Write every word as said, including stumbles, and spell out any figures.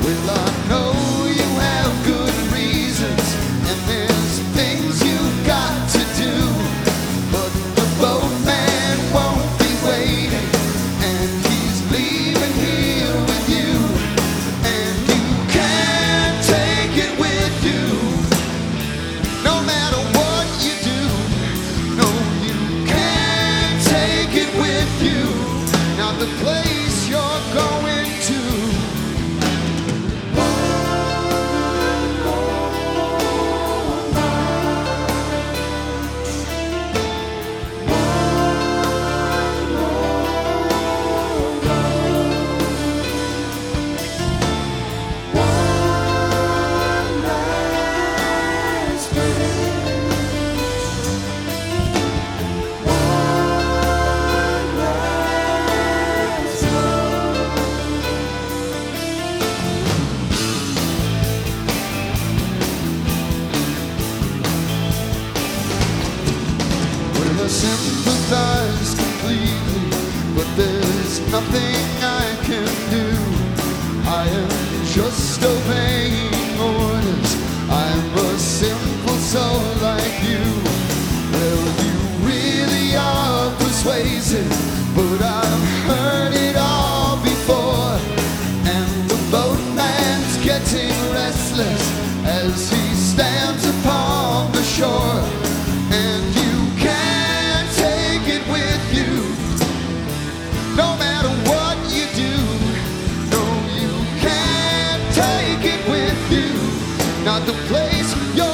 Well, I know you have good reasons, and there's things you've got to do, but the boatman won't be waiting, and he's leaving here with you, and you can't take it with you, no matter what you do. No, you can't take it with you, not the place you're going to. I sympathize completely, but there's nothing I can do. I am just obeying orders. I'm a simple soul like you. Well, you really are persuasive, but I've heard it all before, and the boatman's getting restless as he stands upon the shore, and you can't take it with you, no matter what you do. No, you can't take it with you, not the place you're